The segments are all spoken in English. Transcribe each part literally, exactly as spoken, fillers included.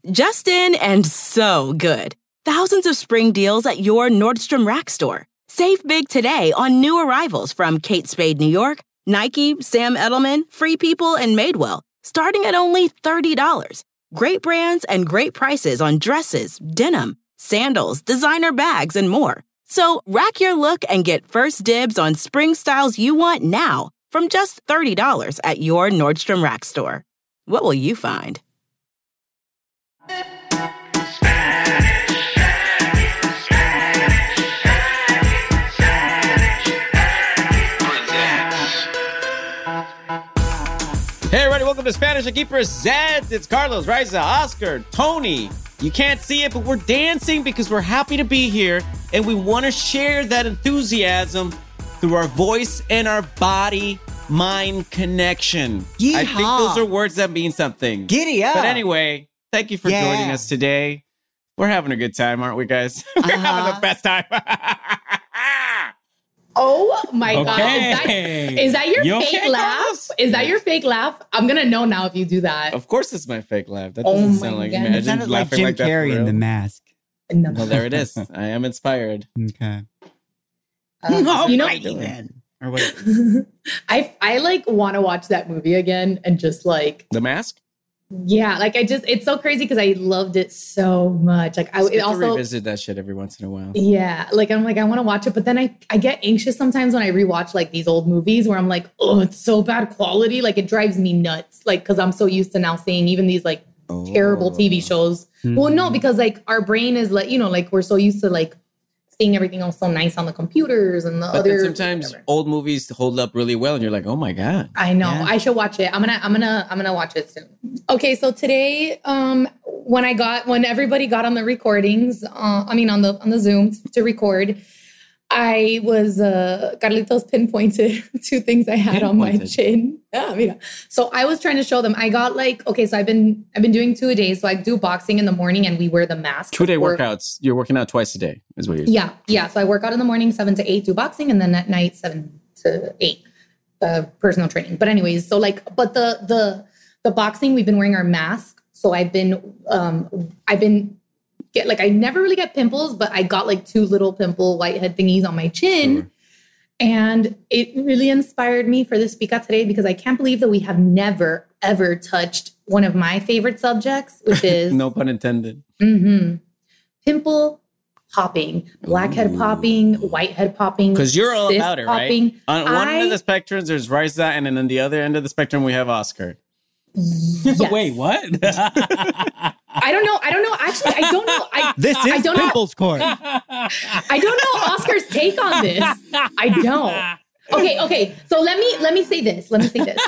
Just in and so good. Thousands of spring deals at your Nordstrom Rack store. Save big today on new arrivals from Kate Spade New York, Nike, Sam Edelman, Free People, and Madewell, starting at only thirty dollars. Great brands and great prices on dresses, denim, sandals, designer bags, and more. So rack your look and get first dibs on spring styles you want now from just thirty dollars at your Nordstrom Rack store. What will you find? Hey everybody, welcome to Spanish Aquí Presents. It's Carlos, Raisa, Oscar, Tony. You can't see it, but we're dancing because we're happy to be here and we want to share that enthusiasm through our voice and our body-mind connection. Yeehaw. I think those are words that mean something. Giddy up. But anyway, thank you for yeah. joining us today. We're having a good time, aren't we, guys? We're Uh-huh. having the best time. Oh my Okay. God. Is that, is that your You fake okay, laugh? Carlos? Is that your fake laugh? I'm going to know now if you do that. Of course it's my fake laugh. That Oh doesn't my sound like God. imagine It sounded like laughing Jim like that for Carrey in real. The Mask. No. Well, there it is. I am inspired. Okay. Uh, you know, Alrighty then. Or what? I, I like want to watch that movie again and just like, The Mask? yeah, like I just, it's so crazy because I loved it so much. Like I It's it good to also, revisit that shit every once in a while. yeah, like I'm like, I want to watch it, but then I, I get anxious sometimes when I rewatch like these old movies where I'm like, oh, it's so bad quality. Like it drives me nuts. Like, cause I'm so used to now seeing even these like terrible T V shows. Mm-hmm. Well, no, because like our brain is like, you know, like we're so used to like seeing everything else so nice on the computers and the But other. then sometimes whatever. old movies hold up really well, and you're like, "Oh my god!" I know. Yeah. I should watch it. I'm gonna. I'm gonna. I'm gonna watch it soon. Okay, so today, um, when I got when everybody got on the recordings, uh, I mean on the on the Zoom to record, I was uh, Carlitos pinpointed two things I had on my Pinpointed. chin. Yeah, mira. So I was trying to show them. I got like okay, so I've been I've been doing two a day. So I do boxing in the morning, and we wear the mask. Two day before- workouts. You're working out twice a day, is what you're saying. Yeah, yeah. So I work out in the morning, seven to eight, do boxing, and then at night, seven to eight, uh, personal training. But anyways, so like, but the the the boxing, we've been wearing our mask. So I've been, um, I've been get like I never really get pimples, but I got like two little pimple whitehead thingies on my chin. Sure. And it really inspired me for this speak out today because I can't believe that we have never, ever touched one of my favorite subjects, which is No pun intended. mhm, pimple popping, blackhead Ooh. popping, whitehead popping. Because you're all cyst about it, popping. right? On one I- end of the spectrum, there's Raisa, and then on the other end of the spectrum, we have Oscar. Yes. Wait, what? I don't know. I don't know. Actually, I don't know. I, This I is don't know. Pimples Court. I don't know Oscar's take on this. I don't. Okay, okay. So let me let me say this. Let me say this.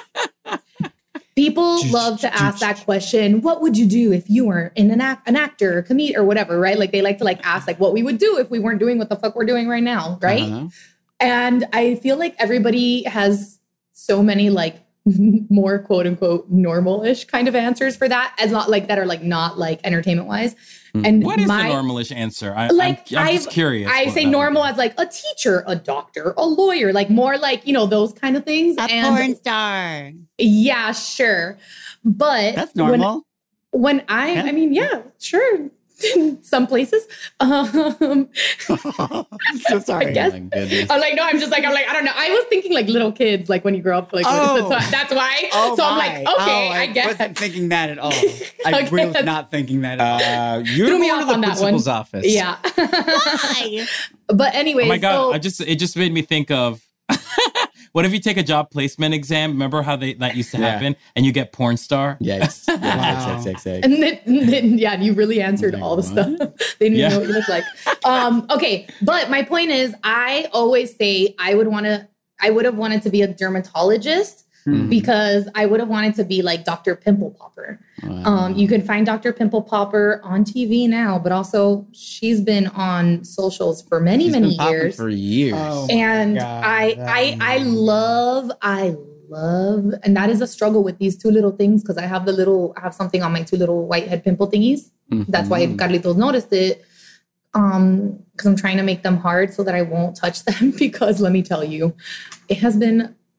People love to ask that question. What would you do if you were in an act, an actor, a comedian, or whatever, right? Like they like to like ask like what we would do if we weren't doing what the fuck we're doing right now, right? Uh-huh. And I feel like everybody has so many like more quote unquote normal-ish kind of answers for that, as not like that are like not like entertainment wise. And What is my, the normalish answer? I, like I'm, I'm just I've- curious. I what say that normal would as like a teacher, a doctor, a lawyer, like more like, you know, those kind of things. A and porn star. yeah, sure. But That's when- normal. When, I, Yeah. I mean, yeah, sure. In some places. Um, I'm so sorry. I guess. Oh my goodness. I'm like, no, I'm just like, I'm like, I don't know. I was thinking like little kids, like when you grow up, like Oh. that's why. That's why. Oh, so I'm my. like, okay, Oh, I, guess. wasn't thinking that at all. I Okay. really was not thinking that at all. Uh, you're Threw me going off to the on that principal's one. office. Yeah. Why? But anyway, Oh my god! so, I just it just made me think of what if you take a job placement exam? Remember how they that used to Yeah. happen, and you get porn star? Yes. Yes, Wow. yes, yes, yes, yes. and then, and then, yeah, you really answered Like, all the what? stuff. They didn't Yeah. even know what you looked like. Um, okay, but my point is, I always say I would want to. I would have wanted to be a dermatologist Mhm. because I would have wanted to be like Doctor Pimple Popper. Wow. Um, you can find Doctor Pimple Popper on T V now, but also she's been on socials for many, She's been many popping years. for years. Oh. And God, I, that I, I man. love, I love, and that is a struggle with these two little things because I have the little, I have something on my two little whitehead pimple thingies. That's why Mhm. Carlitos noticed it. Um, because I'm trying to make them hard so that I won't touch them. Because let me tell you, it has been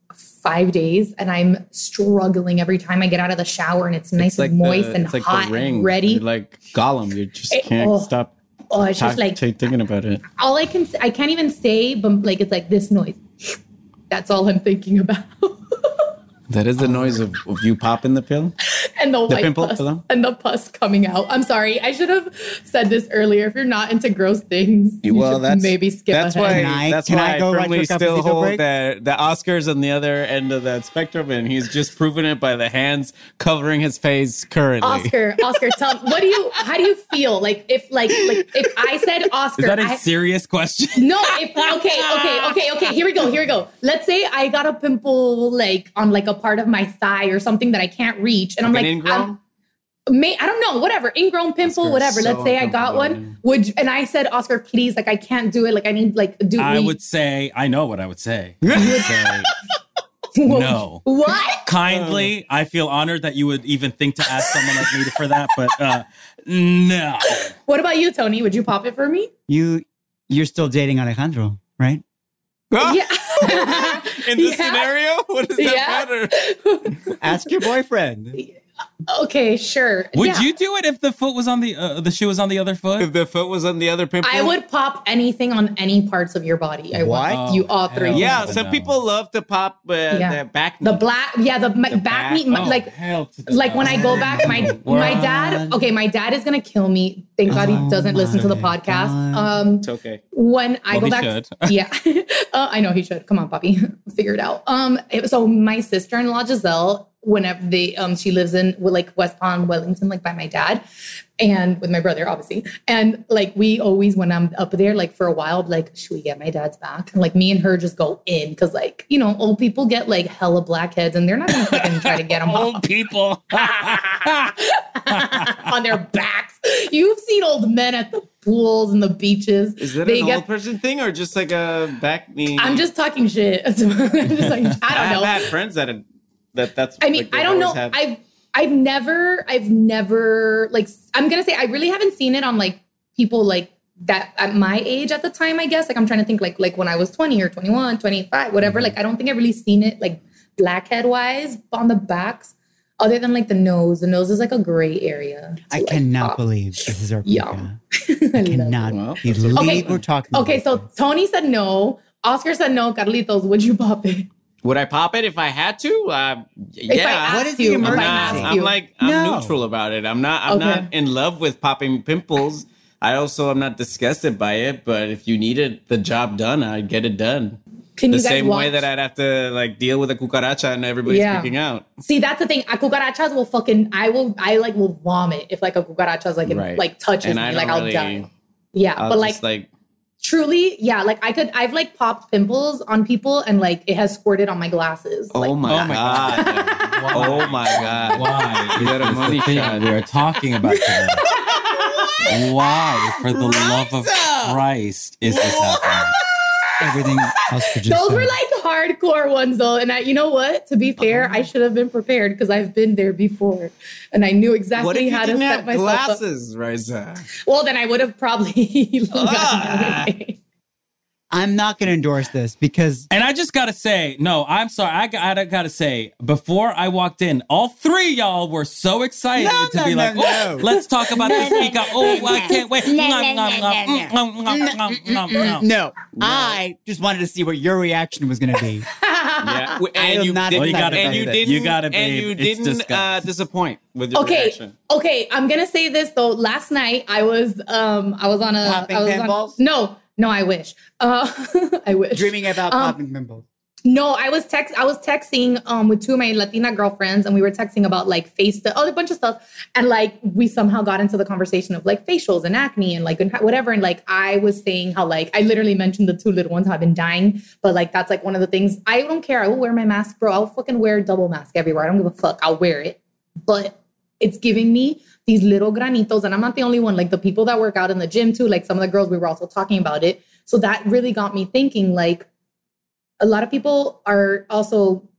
five days and I'm struggling every time I get out of the shower and it's nice It's like and moist the, and it's like hot the ring. and ready. You're like Gollum. You just It- can't oh. stop Oh, it's just talk- like t- thinking about it. all I can, I can't even say, but like it's like this noise. That's all I'm thinking about. That is the noise of, of you popping the pill. And the, The white pimple, pus hello? and the pus coming out. I'm sorry. I should have said this earlier. If you're not into gross things, you Well, should that's maybe skip That's ahead. why. Can I- that's can why I I, go watch firmly your still cafecito hold break? that the Oscar's on the other end of that spectrum, and he's just proving it by the hands covering his face currently. Oscar, Oscar, tell what do you? How do you feel? Like if, like, like if I said Oscar, Is that a I, serious question? no. If okay, okay, okay, okay. Here we go. Here we go. Let's say I got a pimple like on like a part of my thigh or something that I can't reach, and I'm Like like, an ingrown? I'm- May I don't know, whatever, ingrown pimple, Oscar's whatever. so Let's say I got uncomfortable. one. Would you- and I said, Oscar, please, like I can't do it. Like I need like do. I we- would say, I know what I would say. I would say, no. What? Kindly, I feel honored that you would even think to ask someone like me for that, but uh, no. What about you, Tony? Would you pop it for me? You, you're still dating Alejandro, right? Yeah. In this Yeah. scenario, what does that Yeah. matter? Ask your boyfriend. Okay, sure. Would Yeah. you do it if the foot was on the uh, the shoe was on the other foot? If the foot was on the other pimple, I would pop anything on any parts of your body. I What? want you all three. hell Yeah, no. some people love to pop uh, Yeah. their back. The knee. black, yeah, the, my, The back, back. knee, my, Oh, like, hell to the like when I go back, my my What? dad. Okay, my dad is gonna kill me. Thank God he Oh doesn't listen to the my podcast. God. Um, It's okay. when I Well, go he back, should. yeah, uh, I know he should. Come on, Poppy, figure it out. Um, it- so my sister-in-law Giselle, whenever they, um, she lives in well, like West Palm, Wellington, like by my dad, and with my brother, obviously. And like we always, when I'm up there, like for a while, like should we get my dad's back? And like me and her just go in because like you know old people get like hella blackheads and they're not gonna fucking try to get them Old off people. on their backs. You've seen old men at the pools and the beaches. Is that They an get- old person thing or just like a back knee? I'm just talking shit. I'm just like, I don't I've know. had friends that have, that that's. I mean, like, they've I don't know. always had- I've I've never I've never like I'm gonna say I really haven't seen it on like people like that at my age at the time, I guess. Like I'm trying to think like like when I was twenty or twenty-one, twenty-five, whatever. Like I don't think I've really seen it like blackhead wise on the backs, other than like the nose. The nose is like a gray area. to, I like, cannot pop. believe this is our Yeah. podcast. I I love it. cannot Well, believe Okay. we're talking Okay, so about this. Tony said no. Oscar said no. Carlitos, would you pop it? Would I pop it if I had to? Uh, If I yeah. asked What is the you, if I'm, I emergency? not, asked I'm you. like I'm No. neutral about it. I'm not. I'm Okay. not in love with popping pimples. I also am not disgusted by it. But if you needed the job done, I'd get it done. Can The you guys same watch? way that I'd have to like deal with a cucaracha and everybody's Yeah. freaking out. See, that's the thing. A cucarachas will fucking. I will. I like will vomit if like a cucaracha like Right. like touches And me. I Like don't I'll really- die. Yeah, I'll but like, just like truly, yeah. Like I could. I've like popped pimples on people and like it has squirted on my glasses. oh Like, my, Oh my god. Why? Oh my god. Why? You got a is this money the thing shot. we are talking about today? Why, for the love of Christ, is this happening? Everything else could just those say. were like hardcore ones though, and I, you know what? To be fair, I should have been prepared because I've been there before, and I knew exactly What if you how to didn't set have myself up. glasses, Riza? Well, then I would have probably gotten Ah. that way. I'm not going to endorse this because And I just gotta say, no, I'm sorry. I, got- I gotta say, before I walked in, all three of y'all were so excited No, to no, be no, like, no. oh, let's talk about this speaker. Oh, I can't wait. Nom, nom, nom, mm, nom, nom, nom, nom, nom. no, I just wanted to see what your reaction was going to be. Yeah, w- I and am you not didn't, Well, you gotta and be. you that. didn't, You gotta and be. you It's didn't uh, disgusting. disappoint with your Okay, reaction. okay. I'm gonna say this though. Last night I was, um, I was on a, Popping I was pimples? on, no, no, I wish, uh, I wish. Dreaming about Um, popping pimples. No, I was text. I was texting um with two of my Latina girlfriends, and we were texting about like face, the other bunch of stuff, and like we somehow got into the conversation of like facials and acne and like and whatever, and like I was saying how like I literally mentioned the two little ones have been dying, but like that's like one of the things. I don't care. I will wear my mask, bro. I'll fucking wear a double mask everywhere. I don't give a fuck. I'll wear it, but it's giving me these little granitos, and I'm not the only one. Like the people that work out in the gym too, like some of the girls, we were also talking about it. So that really got me thinking, like, a lot of people are also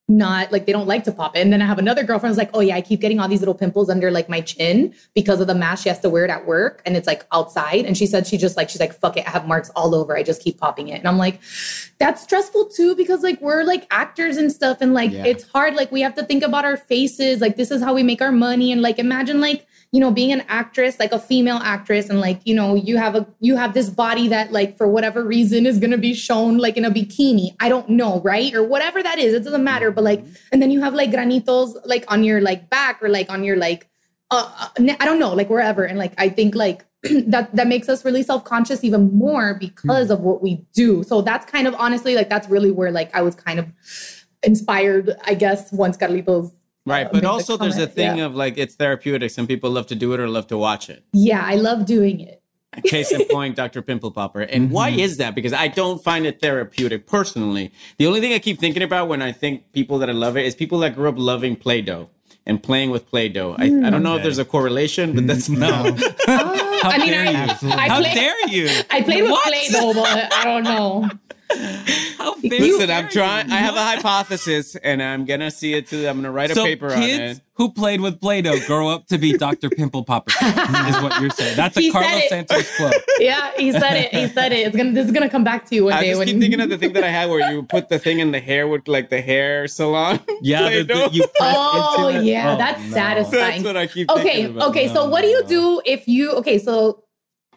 not like, they don't like to pop it. And then I have another girlfriend who's like, oh yeah, I keep getting all these little pimples under like my chin because of the mask she has to wear it at work. And it's like outside. And she said, she just like, she's like, fuck it. I have marks all over. I just keep popping it. And I'm like, that's stressful too, because like, we're like actors and stuff. And like, Yeah. it's hard. Like we have to think about our faces. Like this is how we make our money. And like, imagine like, you know, being an actress, like a female actress, and like, you know, you have a, you have this body that like, for whatever reason is going to be shown like in a bikini. I don't know. Right. Or whatever that is. It doesn't matter. But like, and then you have like granitos, like on your like back or like on your, like, uh, uh, I don't know, like wherever. And like, I think like that, that makes us really self-conscious even more because of what we do. So that's kind of honestly, like, that's really where like I was kind of inspired, I guess, once Carlitos. Right. Uh, But made the also there's a comment. thing Yeah. of like, it's therapeutic. Some people love to do it or love to watch it. Yeah, I love doing it. Case in point, Doctor Pimple Popper. And why is that? Because I don't find it therapeutic personally. The only thing I keep thinking about when I think people that I love it is people that grew up loving Play-Doh and playing with Play-Doh. I, I don't know if there's a correlation, but that's No. Oh, How I mean, dare I, you? I How play- dare you? I played with What? Play-Doh, but I don't know. How dare Listen, I'm you? trying. I have a hypothesis, and I'm gonna see it too. I'm gonna write a So paper on kids it. who played with Play-Doh grow up to be Doctor Pimple Popper, is what you're saying. That's a He said Carlos it. Santos quote. Yeah, he said it. He said it. It's gonna. This is gonna come back to you one I day. just when keep thinking of the thing that I had where you put the thing in the hair with like the hair salon. Yeah, the, the, Play-Doh. you press Oh into it. yeah, Oh, that's no. satisfying. That's what I keep Okay, thinking about. okay. So No, what do you no. do if you? Okay, so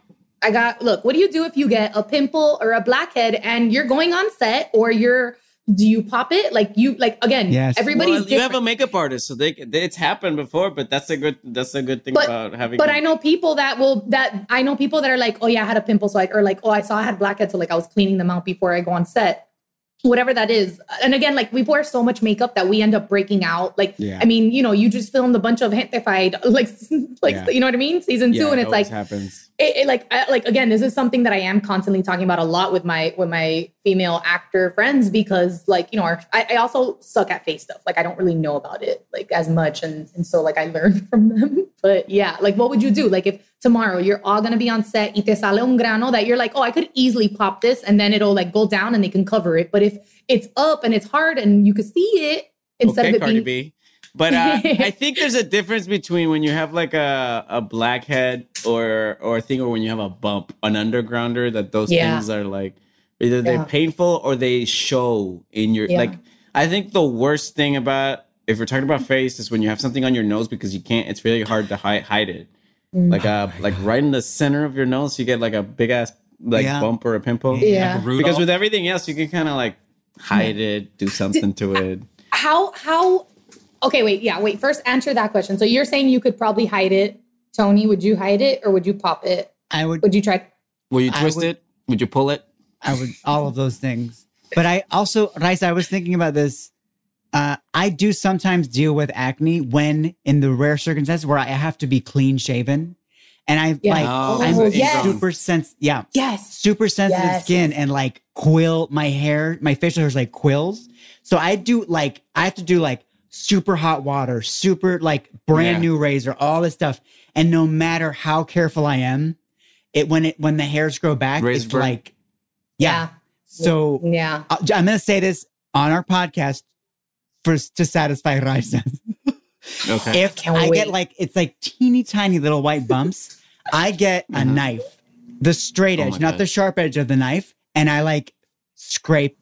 I got look. What do you do if you get a pimple or a blackhead and you're going on set, or you're? Do you pop it? Like you like again? Yes. Everybody's Well, you have different. a makeup artist, so they it's happened before. But that's a good that's a good thing But- about having. But I know people that will that I know people that are like, oh yeah, I had a pimple, so I or like, oh, I saw I had blackheads, so like I was cleaning them out before I go on set. Whatever that is. And again, like we wear so much makeup that we end up breaking out. Like, Yeah. I mean, you know, you just filmed a bunch of Hentified, like, like Yeah. you know what I mean? Season two. Yeah, And it it's like, always happens. it, it like, I, like, again, this is something that I am constantly talking about a lot with my, with my female actor friends, because like, you know, our, I, I also suck at face stuff. Like, I don't really know about it like as much. And, and so like I learned from them, but yeah, like, what would you do? Like if tomorrow you're all going to be on set y te sale un grano that you're like, oh, I could easily pop this and then it'll like go down and they can cover it. But if it's up and it's hard and you can see it instead Okay, of it Cardi being, B. But uh, I think there's a difference between when you have like a, a blackhead or or a thing, or when you have a bump, an undergrounder, that those Yeah. things are like either they're Yeah. painful or they show in your Yeah. like. I think the worst thing about if we're talking about face is when you have something on your nose because you can't. It's really hard to hide hide it. Mm. Like uh like right in the center of your nose, you get like a big ass like Yeah. bump or a pimple. Yeah. Like Rudolph. Because with everything else, you can kind of like hide it, do something to it. how, how, okay, wait, yeah, wait, first answer that question. So you're saying you could probably hide it. Tony, would you hide it or would you pop it? I would, Would you try? Will you I twist would- it? Would you pull it? I would, all of those things. But I also, Raisa, I was thinking about this. Uh, I do sometimes deal with acne when in the rare circumstances where I have to be clean shaven. And I Yeah. like, Oh, I'm Oh, yes. super sens- yeah, Yes. super sensitive Yes. skin and like quill, my hair, my facial hair is like quills. So I do like, I have to do like super hot water, super like brand Yeah. new razor, all this stuff. And no matter how careful I am, it, when it, when the hairs grow back, Razor it's burn. like, yeah. So Yeah. uh, I'm going to say this on our podcast for to satisfy Raisa. Okay. If Can't I wait. get like, it's like teeny tiny little white bumps, I get a knife, the straight Oh edge, my not God. the sharp edge of the knife, and I like scrape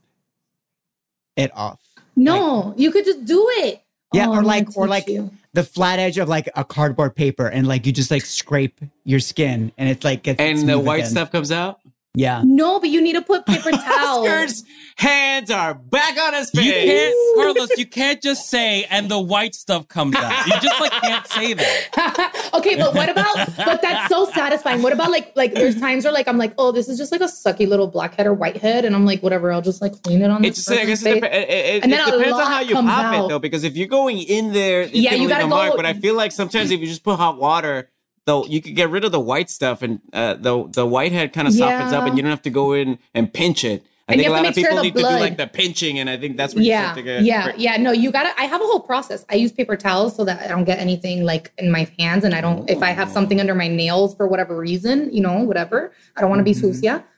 it off. No, you could just do it. Yeah, Oh, or I'm like, gonna or teach like you. the flat edge of like a cardboard paper, and like you just like scrape your skin, and it's like gets and the smooth white again. stuff comes out. Yeah, No, but you need to put paper towels. Oscar's hands are back on his face. You can't, Carlos, you can't just say, and the white stuff comes out. You just like can't say that. Okay, but what about, but that's so satisfying. What about like, like there's times where like, I'm like, oh, this is just like a sucky little blackhead or whitehead. And I'm like, whatever, I'll just like clean it on It's this just, I guess person's it, face. dep- it, it, And it then a depends on lot how you comes pop out. it, though. Because if you're going in there, it's Yeah, gonna you leave gotta a mark. go- But I feel like sometimes if you just put hot water, though, you could get rid of the white stuff, and uh, the the whitehead kind of softens Yeah. up, and you don't have to go in and pinch it. I And think you a have lot to of make sure people the need to do blood- like the pinching, and I think that's where you Yeah, have to get. yeah, yeah. No, you gotta, I have a whole process. I use paper towels so that I don't get anything like in my hands. And I don't, if I have something under my nails for whatever reason, you know, whatever, I don't want to be sucia.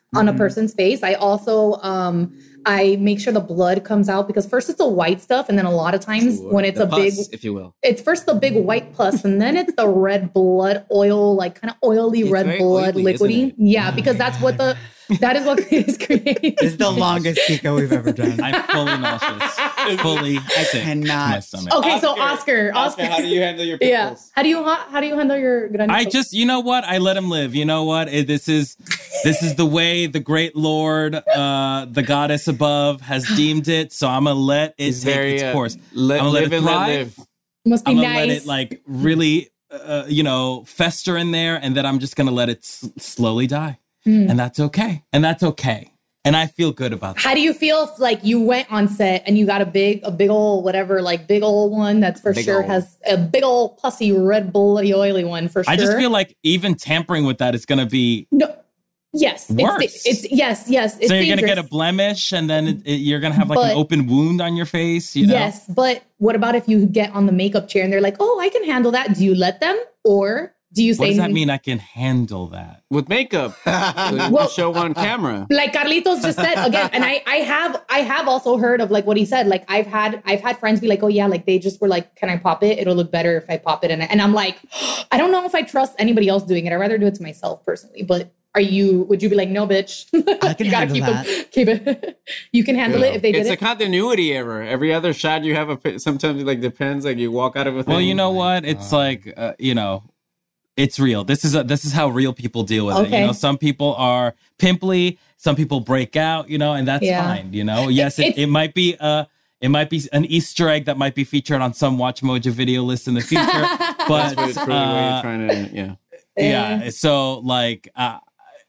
on a person's face. I also um I make sure the blood comes out because first it's the white stuff, and then a lot of times Sure. when it's The a big, pus, if you will. it's first the big white pus, and then it's the red blood oil, like kind of oily It's red very blood, oily, isn't liquidy. it? Yeah, because that's what the that is what is created. This is the longest Kiko we've ever done. I'm fully nauseous. Fully sick to my Cannot. stomach. Okay, so Oscar, Oscar, Oscar, how do you handle your yeah, pimples? how do you how, how do you handle your granitos? I just, you know what? I let him live. You know what? It, this is, this is the way the great Lord, uh, the goddess above, has deemed it. So I'm gonna let it It's take very, its uh, course. let- I'm gonna let live it and let thrive. live. must be I'm gonna nice. let it like really, uh, you know, fester in there, and then I'm just gonna let it s- slowly die, Mm. and that's okay. And that's okay. And I feel good about that. How do you feel if like you went on set and you got a big, a big old whatever, like big old one that's for Big sure ol'. has a big old pussy red bloody oily one for sure. I just feel like even tampering with that is gonna be. no. Yes, Worse. It's, it's yes, yes. It's So you're gonna get a dangerous. blemish, and then it, it, you're gonna have like But- an open wound on your face. You know? Yes, but what about if you get on the makeup chair and they're like, "Oh, I can handle that." Do you let them, or do you say? What does that mean? I can handle that. With makeup. Well- show on camera. Like Carlitos just said again, and I, I have, I have also heard of like what he said. Like I've had, I've had friends be like, "Oh yeah," like they just were like, "Can I pop it? It'll look better if I pop it." And and I'm like, I don't know if I trust anybody else doing it. I'd rather do it to myself personally. But are you? Would you be like, "No, bitch, I can you gotta handle keep that. them, keep it. You can handle it if they did It's a it." continuity error. Every other shot you have a pi- sometimes it like depends. Like you walk out of a thing. Well, you know what? It's like uh, you know, it's real. This is a, this is how real people deal with it. Okay. You know, some people are pimply, some people break out. You know, and that's Yeah. fine. You know, yes, it, it's- it might be uh it might be an Easter egg that might be featured on some Watch Mojo video list in the future. but But it's really what uh, you're trying to. Yeah. yeah. So like, uh,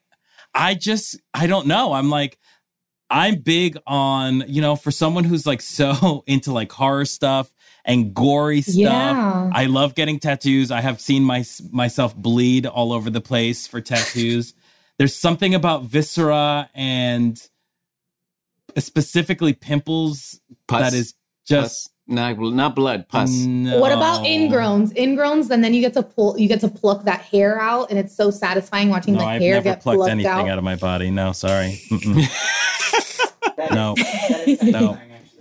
I just I don't know. I'm like. I'm big on, you know, for someone who's like so into like horror stuff and gory stuff. Yeah. I love getting tattoos. I have seen my myself bleed all over the place for tattoos. There's something about viscera and specifically pimples Pus. that is just Pus. Not, not blood. Pus. no. What about ingrowns? Ingrowns, and then you get to pull, you get to pluck that hair out, and it's so satisfying watching No, the I've hair never get plucked plucked anything out. out. of my body. No, sorry. Mm-mm. no, no.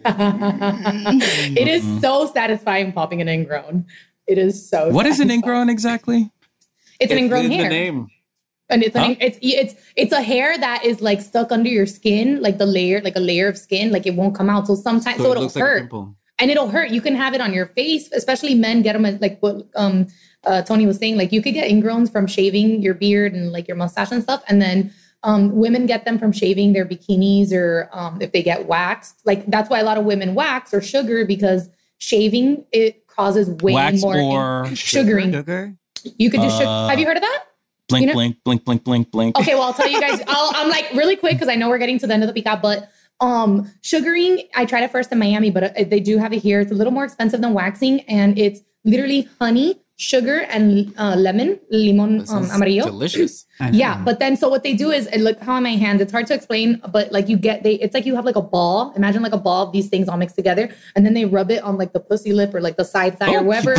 It is so satisfying popping an ingrown. It is so. What is an satisfying. ingrown exactly? It's an It's ingrown in hair. the name. And it's an, Huh? it's it's it's a hair that is like stuck under your skin, like the layer, like a layer of skin, like it won't come out. So sometimes, so, So it it'll looks like a hurt, pimple. and it'll hurt. You can have it on your face, especially men get them as, like what um uh, Tony was saying. Like you could get ingrowns from shaving your beard and like your mustache and stuff, and then um women get them from shaving their bikinis or um if they get waxed. Like that's why a lot of women wax or sugar because shaving it causes way Wax more or in- sugaring. Sugar? You could do sugar. Uh, Have you heard of that? Blink, You know- blink, blink, blink, blink, blink. Okay, well, I'll tell you guys. I'll, I'm like really quick because I know we're getting to the end of the pickup, but um, sugaring, I tried it first in Miami, but uh, they do have it here. It's a little more expensive than waxing, and it's literally honey, sugar, and uh, lemon, limon This um, is amarillo. delicious. I know. Yeah, but then so what they do is, and look how on my hands, it's hard to explain, but like you get, they, it's like you have like a ball. Imagine like a ball of these things all mixed together, and then they rub it on like the pussy lip or like the side thigh or wherever.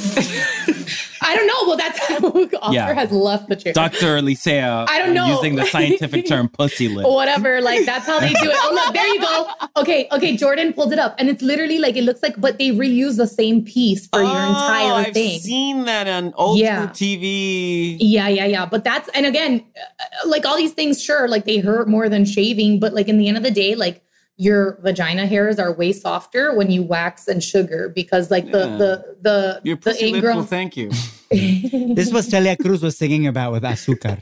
I don't know. Well, that's how Oscar Yeah. has left the chair. Doctor Licea, I don't know. using the scientific term pussy lip. Whatever, like that's how they do it. Oh look, there you go. Okay, okay, Jordan pulled it up, and it's literally like it looks like, but they reuse the same piece for your entire Oh, I've thing. seen that on old Yeah. school T V. Yeah, yeah, yeah. But that's, and again, uh, like all these things, sure, like they hurt more than shaving, but like in the end of the day, like your vagina hairs are way softer when you wax and sugar because like the Yeah. the the Your the pussy lip will ingrown. thank you. This is what Celia Cruz was singing about with azúcar.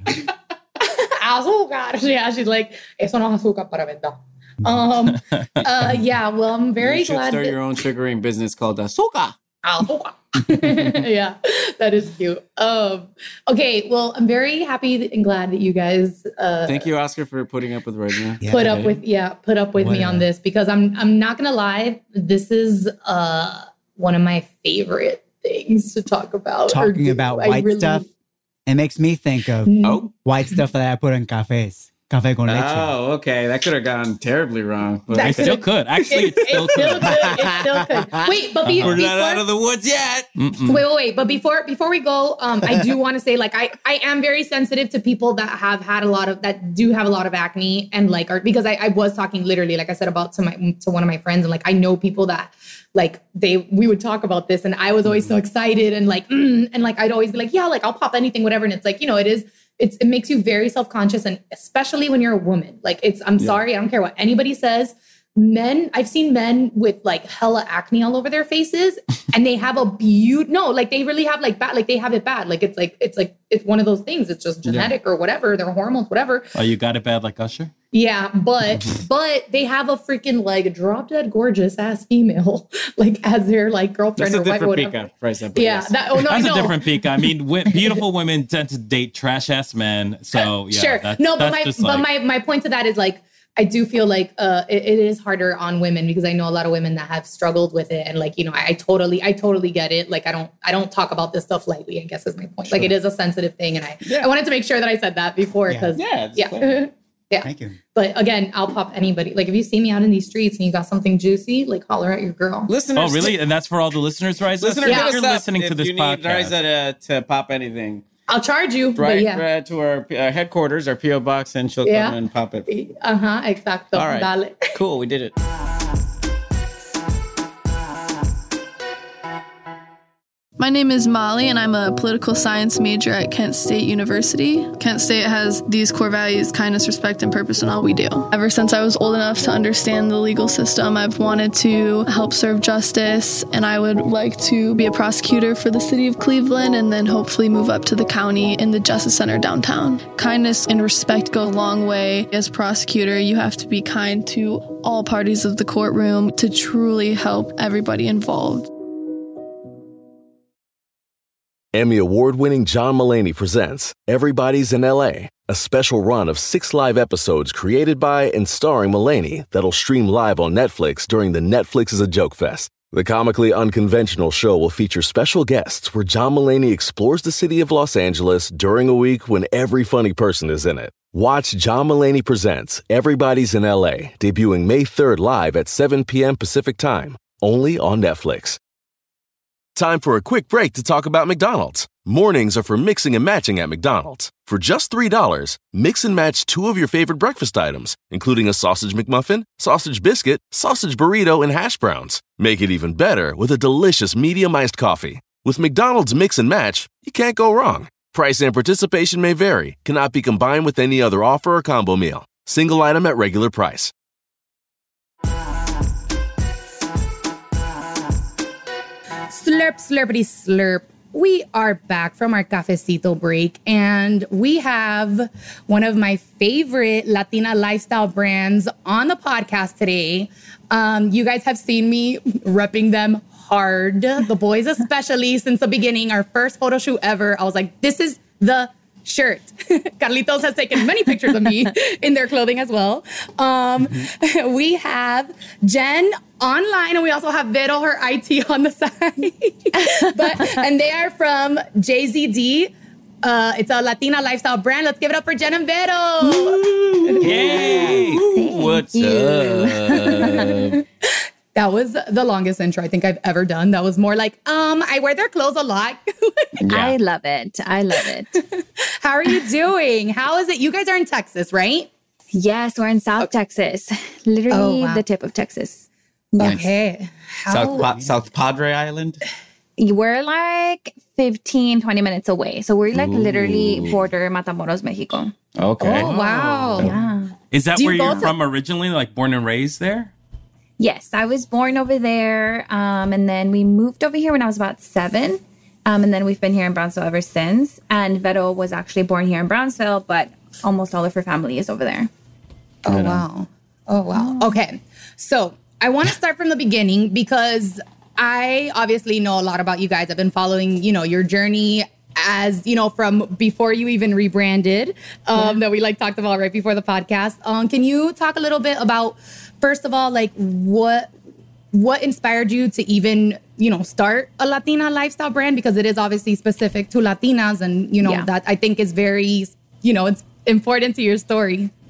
Azúcar. Yeah, she's like, eso no es azúcar para verdad. Um, uh, yeah, well, I'm very you should glad start that- your own sugaring business called Azúcar. Azúcar. Yeah, that is cute. Um, okay, well, I'm very happy and glad that you guys uh, Thank you, Oscar, for putting up with Regina. Yeah. put up with yeah put up with me What on a- this because I'm I'm not gonna lie, this is uh one of my favorite things to talk about. or Talking do. about I white really- stuff, it makes me think of Oh, white stuff that I put in cafes. Café con leche. Oh, okay. That could have gone terribly wrong. But That It still could. Actually, It, it still it still could. could. It still could. Wait, but be, we're before, not out of the woods yet. Mm-mm. wait, wait, wait. But before before we go, um, I do want to say, like, I I am very sensitive to people that have had a lot of that do have a lot of acne and like are because I, I was talking literally, like I said, about to my to one of my friends, and like I know people that like they we would talk about this, and I was always so excited and like mm, and like I'd always be like, yeah, like I'll pop anything, whatever, and it's like, you know, it is. It's, it makes you very self-conscious, and especially when you're a woman. Like it's, I'm yeah. sorry, I don't care what anybody says. Men, I've seen men with like hella acne all over their faces, and they have a beaut. No, like they really have like bad. Like they have it bad. Like it's like it's like it's one of those things. It's just genetic yeah. or whatever. Their hormones, whatever. Oh, you got it bad like Usher? Yeah, but but they have a freaking like drop dead gorgeous ass female like as their like girlfriend That's or a wife. different Pika, price up, Yeah, yes. that, oh no, that's I know. a different Pika. I mean, w- beautiful women tend to date trash ass men. So yeah, sure, that's, no, but that's my just but like, my my point to that is like. I do feel like uh, it, it is harder on women because I know a lot of women that have struggled with it, and like you know, I, I totally, I totally get it. Like I don't, I don't talk about this stuff lightly. I guess is my point. Sure. Like it is a sensitive thing, and I, yeah. I wanted to make sure that I said that before because yeah, yeah, yeah. yeah. Thank you. But again, I'll pop anybody. Like if you see me out in these streets and you got something juicy, like holler at your girl. Listeners, oh really? And that's for all the listeners, Riza? Listeners, yeah. If you're listening if to this you podcast, need Riza to, to pop anything. I'll charge you. Right, but yeah. right to our uh, headquarters, our P O box, and she'll Yeah. come and pop it. Uh huh. Exacto. All right. Dale. Cool. We did it. My name is Molly, and I'm a political science major at Kent State University. Kent State has these core values: kindness, respect, and purpose in all we do. Ever since I was old enough to understand the legal system, I've wanted to help serve justice, and I would like to be a prosecutor for the city of Cleveland and then hopefully move up to the county in the Justice Center downtown. Kindness and respect go a long way. As prosecutor, you have to be kind to all parties of the courtroom to truly help everybody involved. Emmy award-winning John Mulaney presents Everybody's in L A, a special run of six live episodes created by and starring Mulaney that'll stream live on Netflix during the Netflix is a Joke Fest. The comically unconventional show will feature special guests where John Mulaney explores the city of Los Angeles during a week when every funny person is in it. Watch John Mulaney Presents Everybody's in L A, debuting May third live at seven p.m. Pacific Time, only on Netflix. Time for a quick break to talk about McDonald's. Mornings are for mixing and matching at McDonald's. For just three dollars, mix and match two of your favorite breakfast items, including a sausage McMuffin, sausage biscuit, sausage burrito, and hash browns. Make it even better with a delicious medium iced coffee. With McDonald's Mix and Match, you can't go wrong. Price and participation may vary, cannot be combined with any other offer or combo meal. Single item at regular price. Slurp, slurpity, slurp. We are back from our cafecito break, and we have one of my favorite Latina lifestyle brands on the podcast today. Um, you guys have seen me repping them hard. The boys especially since the beginning. Our first photo shoot ever. I was like, this is the shirt. Carlitos has taken many pictures of me in their clothing as well. Um, mm-hmm. We have Jen online, and we also have Vero, her I T, on the side. But and they are from J Z D. Uh, it's a Latina lifestyle brand. Let's give it up for Jen and Vero. Yay! What's up? That was the longest intro I think I've ever done. That was more like, um, I wear their clothes a lot. Yeah. I love it. I love it. How are you doing? How is it? You guys are in Texas, right? Yes, we're in South okay. Texas. Literally oh, wow. the tip of Texas. Yes. Okay. How? South, pa- South Padre Island? We're like fifteen, twenty minutes away. So we're like Ooh. literally border Matamoros, Mexico. Okay. Oh, wow. Yeah. Is that Do where you you're both- from originally, like born and raised there? Yes, I was born over there. Um, and then we moved over here when I was about seven. Um, and then we've been here in Brownsville ever since. And Vero was actually born here in Brownsville, but almost all of her family is over there. Oh, wow. Oh, wow. Okay. So I want to start from the beginning because I obviously know a lot about you guys. I've been following, you know, your journey as, you know, from before you even rebranded, um, yeah. that we like talked about right before the podcast. Um, can you talk a little bit about, first of all, like what what inspired you to even, you know, start a Latina lifestyle brand? Because it is obviously specific to Latinas, and, you know, yeah. that I think is very, you know, it's important to your story.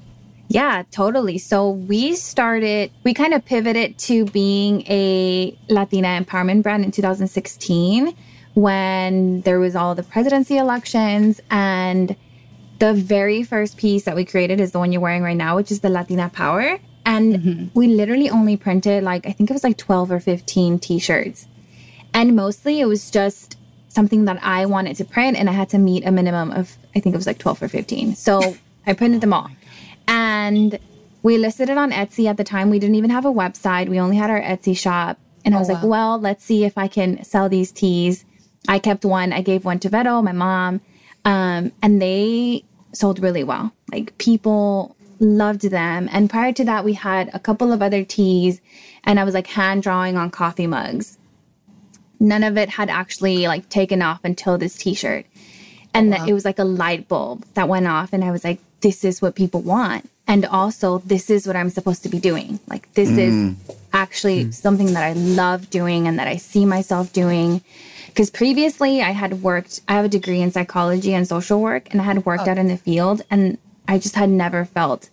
Yeah, totally. So we started, we kind of pivoted to being a Latina empowerment brand in two thousand sixteen when there was all the presidency elections. And the very first piece that we created is the one you're wearing right now, which is the Latina Power. And mm-hmm. we literally only printed like, I think it was like twelve or fifteen t-shirts. And mostly it was just something that I wanted to print, and I had to meet a minimum of, I think it was like twelve or fifteen. So I printed them all. And we listed it on Etsy at the time. We didn't even have a website. We only had our Etsy shop. And I was oh, wow. like, well, let's see if I can sell these tees. I kept one. I gave one to Vero, my mom. Um, and they sold really well. Like people loved them. And prior to that, we had a couple of other tees. And I was like hand drawing on coffee mugs. None of it had actually like taken off until this t-shirt. And oh, wow. that it was like a light bulb that went off. And I was like, this is what people want. And also, this is what I'm supposed to be doing. Like, this mm. is actually mm. something that I love doing and that I see myself doing. Because previously, I had worked, I have a degree in psychology and social work, and I had worked oh. out in the field. And I just had never felt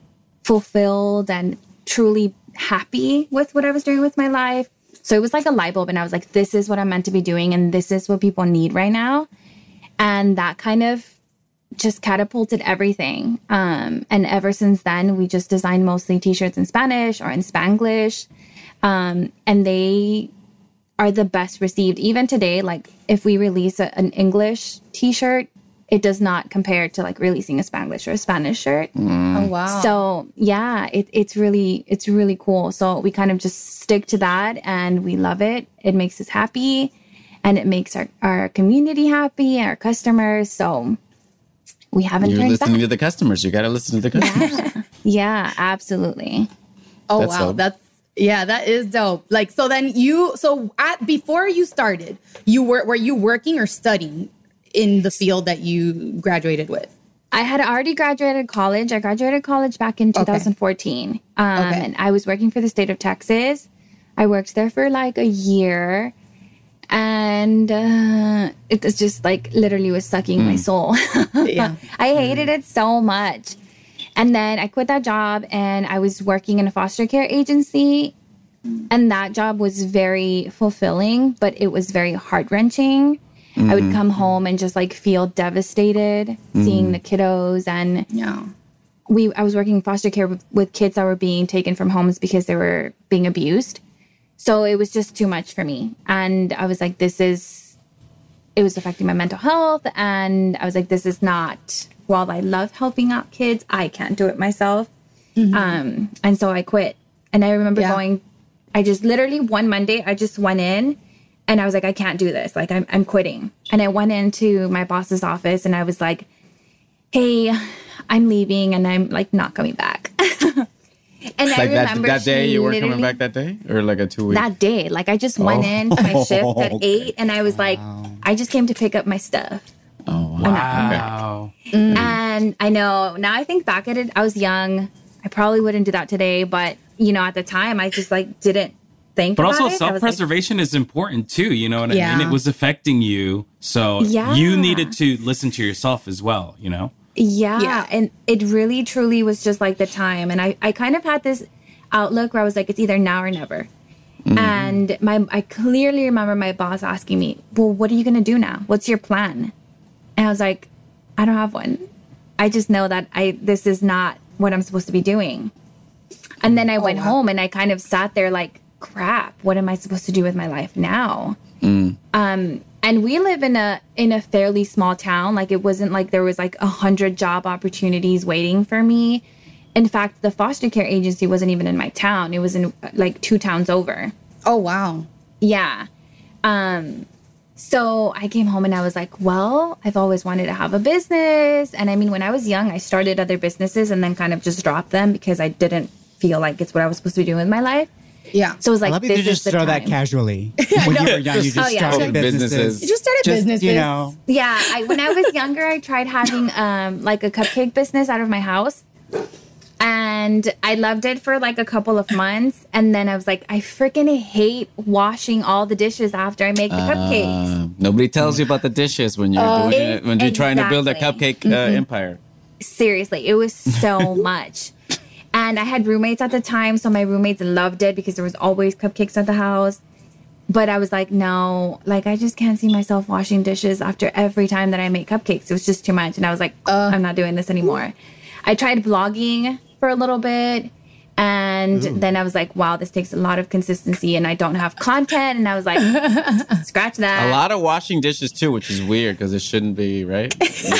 fulfilled and truly happy with what I was doing with my life. So it was like a light bulb. And I was like, this is what I'm meant to be doing. And this is what people need right now. And that kind of just catapulted everything. Um, and ever since then, we just designed mostly t-shirts in Spanish or in Spanglish. Um, and they are the best received. Even today, like if we release a, an English t-shirt, it does not compare to like releasing a Spanglish or a Spanish shirt. Mm. Oh, wow. So yeah, it, it's really, it's really cool. So we kind of just stick to that and we love it. It makes us happy and it makes our, our community happy and our customers. So we haven't You're turned listening back. to the customers. You got to listen to the customers. Yeah, yeah, absolutely. Oh, That's wow. dope. That's, yeah, that is dope. Like, so then you, so at, before you started, you were, were you working or studying in the field that you graduated with? I had already graduated college. I graduated college back in two thousand fourteen. Okay. Um, okay. And I was working for the state of Texas. I worked there for like a year. And uh, it was just like literally was sucking mm. my soul. Yeah. I hated it so much. And then I quit that job and I was working in a foster care agency. And that job was very fulfilling, but it was very heart-wrenching. Mm-hmm. I would come home and just like feel devastated mm-hmm. seeing the kiddos. And yeah. we I was working in foster care with, with kids that were being taken from homes because they were being abused. So it was just too much for me. And I was like, this is, it was affecting my mental health. And I was like, this is not, while I love helping out kids, I can't do it myself. Mm-hmm. Um, and so I quit. And I remember yeah. going, I just literally one Monday, I just went in and I was like, I can't do this. Like, I'm, I'm quitting. And I went into my boss's office and I was like, hey, I'm leaving and I'm like not coming back. And like I remember that, that day you were coming back that day or like a two week? That day. Like I just went oh. in to my shift at eight and I was wow. like, I just came to pick up my stuff. Oh, wow. Mm. And I know now I think back at it, I was young. I probably wouldn't do that today, but you know, at the time I just like didn't think but about also it. self-preservation like, is important too, you know what yeah. I mean? It was affecting you. So yeah. you needed to listen to yourself as well, you know? Yeah, yeah. And it really, truly was just like the time. And I, I kind of had this outlook where I was like, it's either now or never. Mm-hmm. And my I clearly remember my boss asking me, well, what are you going to do now? What's your plan? And I was like, I don't have one. I just know that I this is not what I'm supposed to be doing. And then I oh, went wow. home and I kind of sat there like, crap, what am I supposed to do with my life now? Mm. Um And we live in a in a fairly small town. Like it wasn't like there was like a hundred job opportunities waiting for me. In fact, the foster care agency wasn't even in my town. It was in like two towns over. Oh, wow. Yeah. Um, so I came home and I was like, well, I've always wanted to have a business. And I mean, when I was young, I started other businesses and then kind of just dropped them because I didn't feel like it's what I was supposed to be doing with my life. Yeah. So it was like, I love you this to just is the throw time. that casually. When you were young, you just oh, yeah. started businesses. businesses. You just started just, businesses. You know. Yeah. I, when I was younger, I tried having um, like a cupcake business out of my house. And I loved it for like a couple of months. And then I was like, I freaking hate washing all the dishes after I make the uh, cupcakes. Nobody tells you about the dishes when you're uh, doing it, when you're exactly. trying to build a cupcake uh, mm-hmm. empire. Seriously, it was so much. And I had roommates at the time, so my roommates loved it because there was always cupcakes at the house. But I was like, no, like I just can't see myself washing dishes after every time that I make cupcakes. It was just too much. And I was like, uh, I'm not doing this anymore. I tried blogging for a little bit. And Ooh. then I was like, wow, this takes a lot of consistency and I don't have content. And I was like, scratch that. A lot of washing dishes too, which is weird because it shouldn't be, right?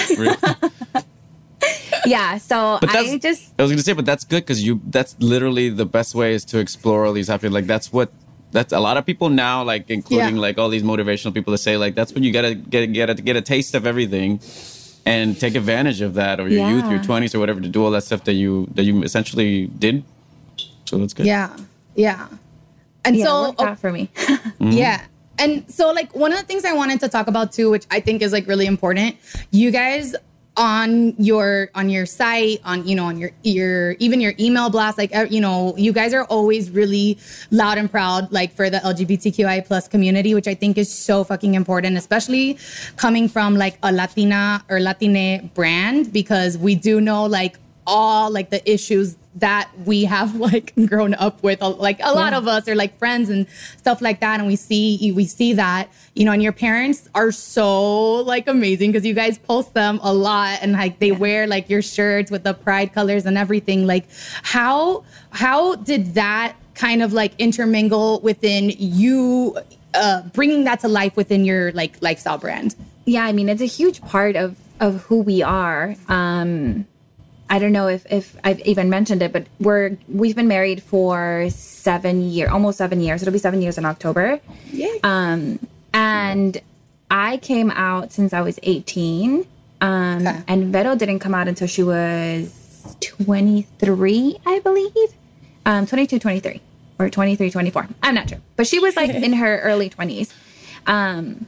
Yeah, so but I just... I was going to say, but that's good because you. that's literally the best way is to explore all these happy. Like, that's what... That's a lot of people now, like, including, yeah. like, all these motivational people that say, like, that's when you got to get get a, get a taste of everything and take advantage of that or your yeah. youth, your twenties or whatever, to do all that stuff that you that you essentially did. So that's good. Yeah, yeah. And yeah, so... It worked out for me. Mm-hmm. Yeah. And so, like, one of the things I wanted to talk about, too, which I think is, like, really important, you guys... on your on your site, on, you know, on your your even your email blast, like, you know, you guys are always really loud and proud, like, for the L G B T Q I plus community, which I think is so fucking important, especially coming from like a Latina or Latine brand, because we do know like all like the issues that we have like grown up with, like a lot yeah. of us are like friends and stuff like that. And we see, we see that, you know, and your parents are so like amazing because you guys post them a lot and like they yeah. wear like your shirts with the pride colors and everything. Like how, how did that kind of like intermingle within you, uh, bringing that to life within your like lifestyle brand? Yeah. I mean, it's a huge part of, of who we are. Um, I don't know if, if I've even mentioned it, but we're, we've been married for seven years, almost seven years. It'll be seven years in October. Yeah. Um, and I came out since I was eighteen. Um, okay. And Vero didn't come out until she was twenty-three, I believe. Um, twenty-two, twenty-three or twenty-three, twenty-four. I'm not sure, but she was like in her early twenties. Um,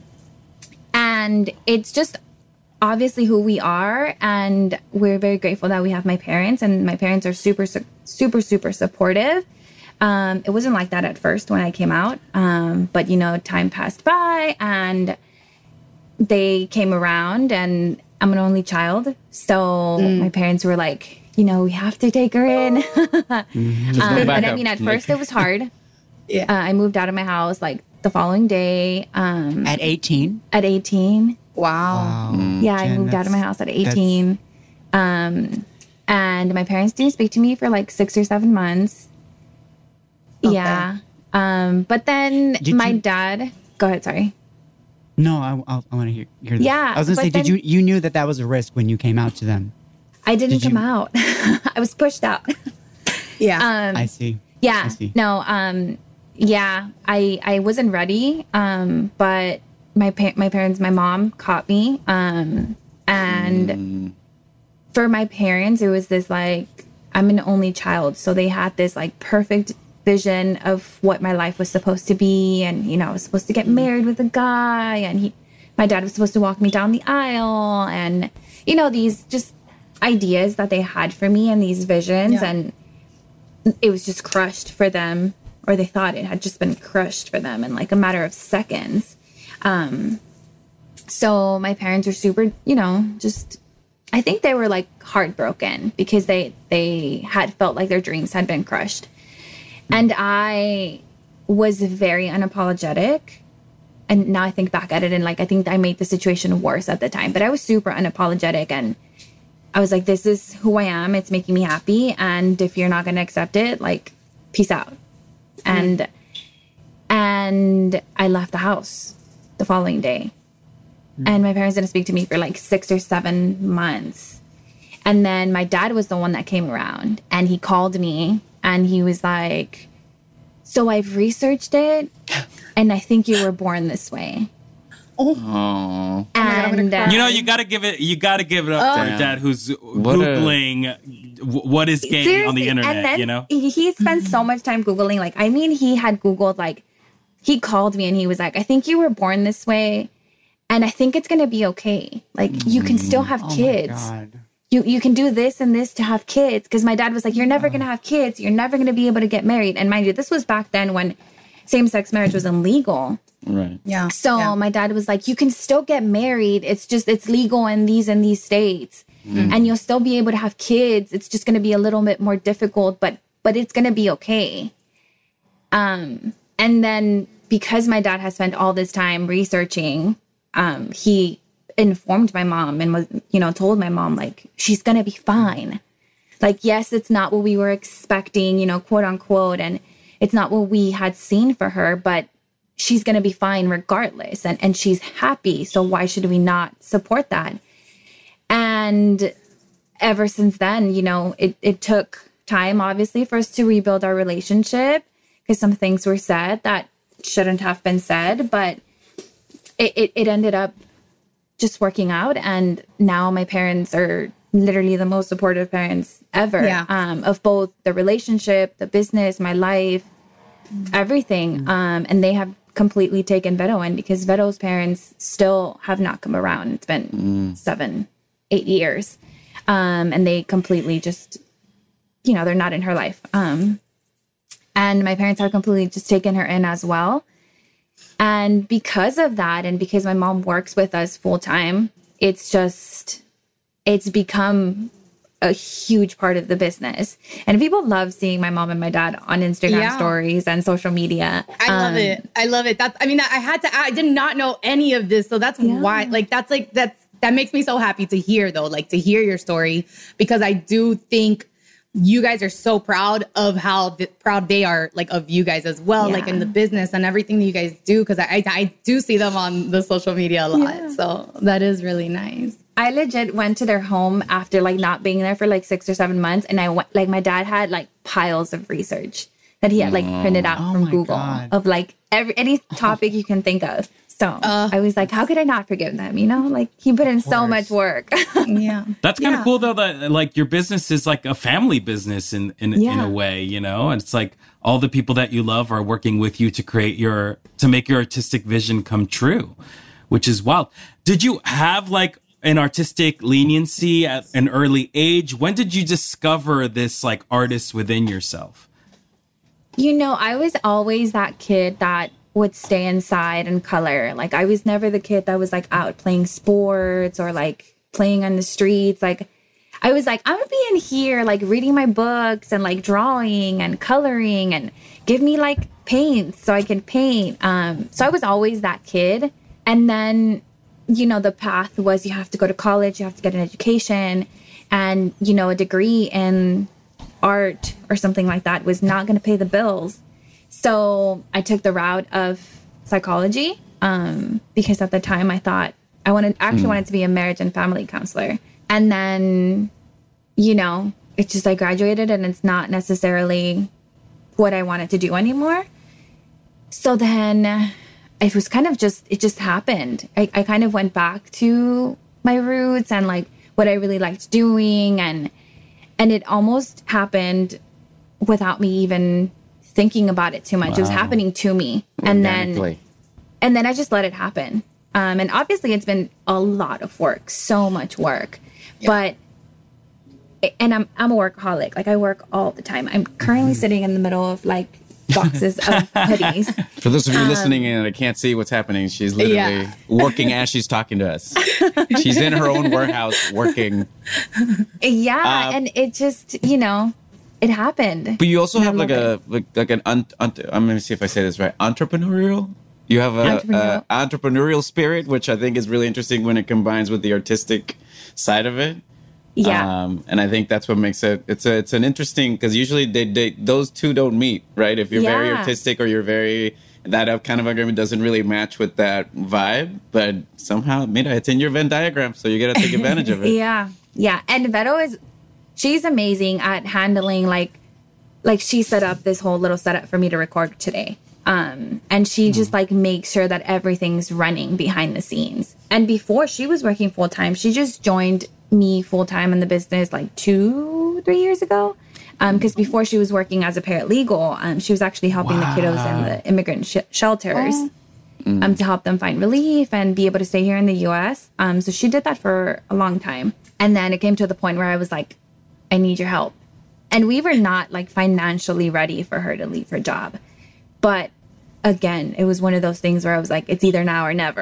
and it's just obviously who we are, and we're very grateful that we have my parents, and my parents are super, super, super supportive. Um, it wasn't like that at first when I came out, um, but you know, time passed by, and they came around, and I'm an only child, so mm. my parents were like, you know, we have to take her in. mm-hmm. um, and I mean, at first it was hard. yeah, uh, I moved out of my house like the following day. Um, at eighteen. At eighteen. Wow. wow. Yeah, Jen, I moved out of my house at eighteen. Um, and my parents didn't speak to me for like six or seven months. Okay. Yeah. Um, but then did my you, dad... Go ahead, sorry. No, I, I, I want to hear, hear this. Yeah. I was going to say, then, did you... You knew that that was a risk when you came out to them? I didn't did come you, out. I was pushed out. yeah. Um, I see. Yeah. I see. No, um, yeah. I, I wasn't ready, um, but... My pa- my parents, my mom caught me. Um, and mm. for my parents, it was this like, I'm an only child. So they had this like perfect vision of what my life was supposed to be. And, you know, I was supposed to get married with a guy, and he, my dad was supposed to walk me down the aisle, and, you know, these just ideas that they had for me and these visions. Yeah. And it was just crushed for them, or they thought it had just been crushed for them in like a matter of seconds. Um, so my parents were super, you know, just, I think they were like heartbroken because they, they had felt like their dreams had been crushed. And I was very unapologetic. And now I think back at it and like, I think I made the situation worse at the time, but I was super unapologetic. And I was like, this is who I am. It's making me happy. And if you're not going to accept it, like, peace out. Mm-hmm. And, and I left the house the following day. Mm. And my parents didn't speak to me for like six or seven months. And then my dad was the one that came around, and he called me and he was like, so I've researched it and I think you were born this way. Oh. And uh, you know, you gotta give it you gotta give it up uh, to dad who's what Googling a... what is gay seriously, on the internet, and then you know? He, he spent so much time Googling. Like, I mean, he had Googled like he called me and he was like, I think you were born this way, and I think it's going to be okay. Like, you can still have oh kids. My God. You you can do this and this to have kids. Because my dad was like, you're never going to have kids. You're never going to be able to get married. And mind you, this was back then when same-sex marriage was illegal. Right. Yeah. So yeah. my dad was like, you can still get married. It's just, it's legal in these and these states. mm. and you'll still be able to have kids. It's just going to be a little bit more difficult, but but it's going to be okay. Um, and then because my dad has spent all this time researching, um, he informed my mom and was, you know, told my mom, like, she's going to be fine. Like, yes, it's not what we were expecting, you know, quote unquote. And it's not what we had seen for her, but she's going to be fine regardless. And, and she's happy. So why should we not support that? And ever since then, you know, it, it took time, obviously, for us to rebuild our relationship because some things were said that shouldn't have been said, but it, it, it ended up just working out. And now my parents are literally the most supportive parents ever, yeah. um, of both the relationship, the business, my life, everything. Um, and they have completely taken Vero in because Vero's parents still have not come around. It's been mm. seven, eight years. Um, and they completely just, you know, they're not in her life. Um, and my parents have completely just taken her in as well. And because of that, and because my mom works with us full time, it's just, it's become a huge part of the business. And people love seeing my mom and my dad on Instagram yeah. stories and social media. I um, love it. I love it. That's, I mean, I had to, I did not know any of this. So that's yeah. why, like, that's like, that's, that makes me so happy to hear though, like to hear your story, because I do think you guys are so proud of how th- proud they are, like, of you guys as well, yeah. like in the business and everything that you guys do. Cause I, I, I do see them on the social media a lot. Yeah. So that is really nice. I legit went to their home after like not being there for like six or seven months. And I went, like, my dad had like piles of research that he had like printed out oh from my Google God. of like every, any topic you can think of. So uh, I was like, how could I not forgive them? You know, like he put in so much work. yeah. That's kind of yeah. cool though, that like your business is like a family business in, in, yeah. in a way, you know, and it's like all the people that you love are working with you to create your, to make your artistic vision come true, which is wild. Did you have like an artistic leniency at an early age? When did you discover this like artist within yourself? You know, I was always that kid that would stay inside and color. Like I was never the kid that was like out playing sports or like playing on the streets. Like I was like, I'm gonna be in here like reading my books and like drawing and coloring and give me like paint so I can paint. Um, so I was always that kid. And then, you know, the path was you have to go to college, you have to get an education, and, you know, a degree in art or something like that was not going to pay the bills. So I took the route of psychology um, because at the time I thought I wanted actually mm. wanted to be a marriage and family counselor. And then, you know, it's just I graduated and it's not necessarily what I wanted to do anymore. So then it was kind of just, it just happened. I, I kind of went back to my roots and like what I really liked doing. And, and it almost happened without me even thinking about it too much. Wow. It was happening to me. And then, and then I just let it happen. Um, and obviously it's been a lot of work, so much work, yeah. but, and I'm, I'm a workaholic. Like I work all the time. I'm currently mm-hmm. sitting in the middle of like boxes of hoodies. For those of you um, listening in and I can't see what's happening, she's literally yeah. working as she's talking to us. She's in her own warehouse working. Yeah. Uh, and it just, you know, it happened. But you also and have like a, like, like an, un, un, I'm going to see if I say this right, entrepreneurial? You have a entrepreneurial. Uh, entrepreneurial spirit, which I think is really interesting when it combines with the artistic side of it. Yeah. Um, and I think that's what makes it, it's a, it's an interesting, because usually they, they, those two don't meet, right? If you're yeah. very artistic or you're very, that kind of agreement doesn't really match with that vibe. But somehow, mira, it's in your Venn diagram, so you got to take advantage of it. Yeah. Yeah. And Vero is, she's amazing at handling, like, like she set up this whole little setup for me to record today. Um, and she just like makes sure that everything's running behind the scenes. And before she was working full time, she just joined me full time in the business like two, three years ago. Um, because before she was working as a paralegal, um, she was actually helping wow. the kiddos in the immigrant sh- shelters, oh. um, to help them find relief and be able to stay here in the U S. Um, so she did that for a long time. And then it came to the point where I was like, I need your help. And we were not like financially ready for her to leave her job. But again, it was one of those things where I was like, it's either now or never.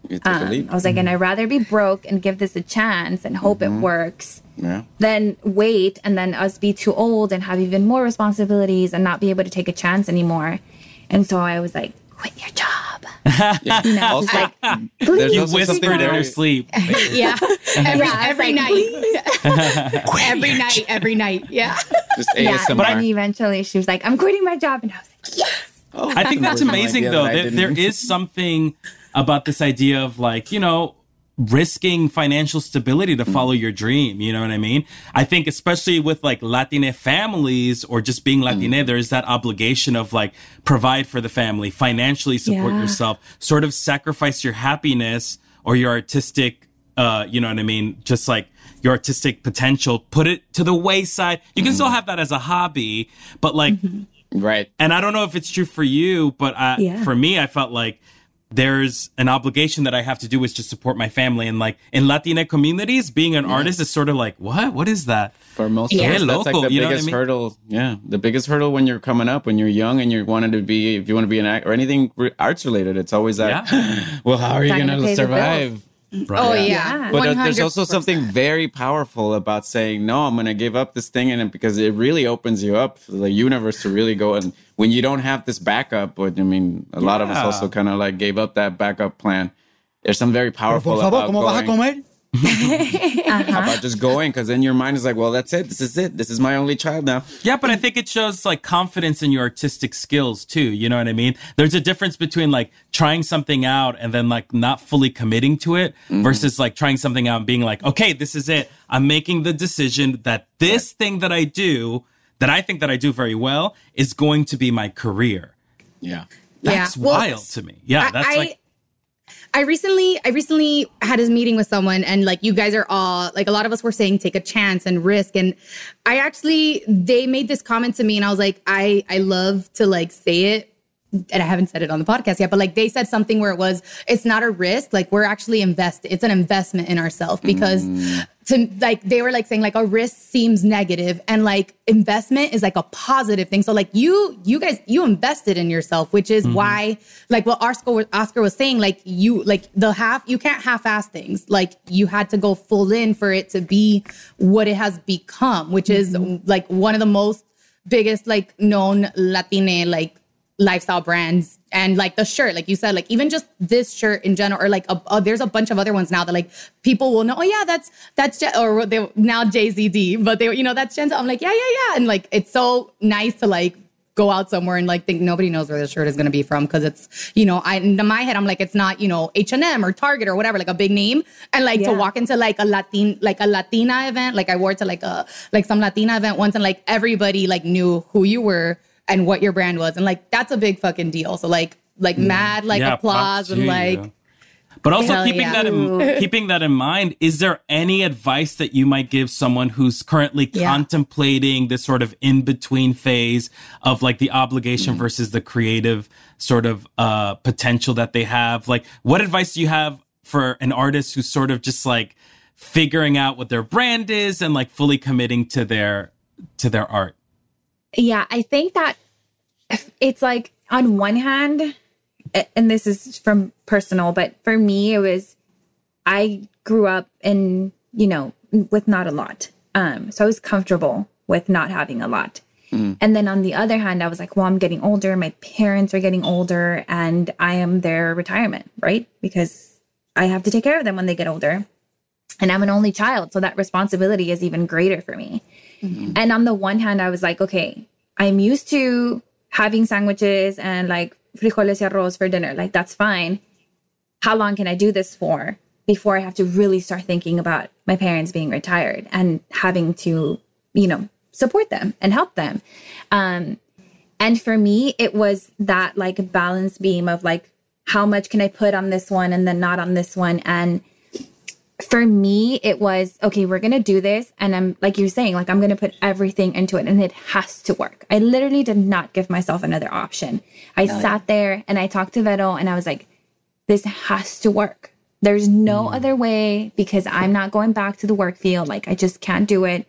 You take a Um, leap. I was like, and I'd rather be broke and give this a chance and hope Mm-hmm. it works Yeah. than wait and then us be too old and have even more responsibilities and not be able to take a chance anymore. And so I was like, quit your job. Yeah. You know, Also, just like, there's You also something whispered in very- your sleep. Yeah. Every, Yeah, every it's like, night. every night. Every night. Yeah. Just yeah. A S M But R. then eventually she was like, I'm quitting my job. And I was like, yes. Oh, I think that's no amazing, idea though. that I There, didn't- there is something about this idea of like, you know, risking financial stability to follow your dream. You know what I mean? I think especially with like Latina families or just being Latina, there's that obligation of like provide for the family, financially support Yeah. yourself, sort of sacrifice your happiness or your artistic, uh, you know what I mean? Just like your artistic potential, put it to the wayside. You can still have that as a hobby, but like, Right. and I don't know if it's true for you, but I, Yeah. for me, I felt like there's an obligation that I have to do is just support my family. And like in Latina communities, being an artist is sort of like, what? What is that? For most Yeah. of us, that's Local, like the you know what I biggest mean? hurdle. Yeah, the biggest hurdle when you're coming up, when you're young and you're wanting to be, if you want to be an act or anything re- arts related, it's always that. well, how are you Trying going to to pay the survive? Oh, yeah. Yeah. But uh, there's also one hundred percent. something very powerful about saying, no, I'm going to give up this thing. And because it really opens you up for the universe to really go. And when you don't have this backup, but I mean, a lot of us Yeah. also kind of like gave up that backup plan. There's some very powerful Por favor, about ¿cómo vas a going, comer? about just going. Because then your mind is like, well, that's it. This is it. This is my only child now. Yeah, but I think it shows like confidence in your artistic skills too. You know what I mean? There's a difference between like trying something out and then like not fully committing to it versus like trying something out and being like, okay, this is it. I'm making the decision that this thing that I do, that I think that I do very well, is going to be my career. Yeah. That's Yeah. Well, wild to me. Yeah, I- that's I- like I recently, I recently had a meeting with someone, and like you guys are all like a lot of us were saying, take a chance and risk. And I actually, they made this comment to me, and I was like, I, I love to like say it, and I haven't said it on the podcast yet, but like they said something where it was, it's not a risk, like we're actually invested. It's an investment in ourselves because Mm. to like they were like saying like a risk seems negative, and like investment is like a positive thing. So like you, you guys, you invested in yourself, which is why like what Oscar was, Oscar was saying, like you like the half, you can't half-ass things. Like you had to go full in for it to be what it has become, which is like one of the most biggest like known Latina like lifestyle brands. And like the shirt, like you said, like even just this shirt in general, or like a, uh, there's a bunch of other ones now that like people will know, oh yeah, that's that's Je- or they now J Z D, but they, you know, that's Jensen. I'm like, yeah, yeah, yeah, and like it's so nice to like go out somewhere and like think nobody knows where the shirt is gonna be from because it's, you know, I in my head I'm like, it's not, you know, H and M or Target or whatever, like a big name, and like Yeah. to walk into like a Latin like a Latina event, like I wore it to like a like some Latina event once, and like everybody like knew who you were and what your brand was. And like, that's a big fucking deal. So like, like mad, like yeah, applause props and to like, you. But also Hell keeping yeah. that in, keeping that in mind, is there any advice that you might give someone who's currently Yeah. contemplating this sort of in between phase of like the obligation versus the creative sort of uh, potential that they have? Like, what advice do you have for an artist who's sort of just like figuring out what their brand is and like fully committing to their to their art? Yeah, I think that it's like on one hand, and this is from personal, but for me, it was, I grew up in, you know, with not a lot. Um, so I was comfortable with not having a lot. And then on the other hand, I was like, well, I'm getting older. My parents are getting older and I am their retirement, right? Because I have to take care of them when they get older. And I'm an only child. So that responsibility is even greater for me. And on the one hand, I was like, okay, I'm used to having sandwiches and like frijoles y arroz for dinner. Like, that's fine. How long can I do this for before I have to really start thinking about my parents being retired and having to, you know, support them and help them? Um, and for me, it was that like balance beam of like, how much can I put on this one and then not on this one? And for me, it was, okay, we're going to do this. And I'm like you're saying, like, I'm going to put everything into it and it has to work. I literally did not give myself another option. I sat there and I talked to Vero and I was like, this has to work. There's no other way because I'm not going back to the work field. Like, I just can't do it.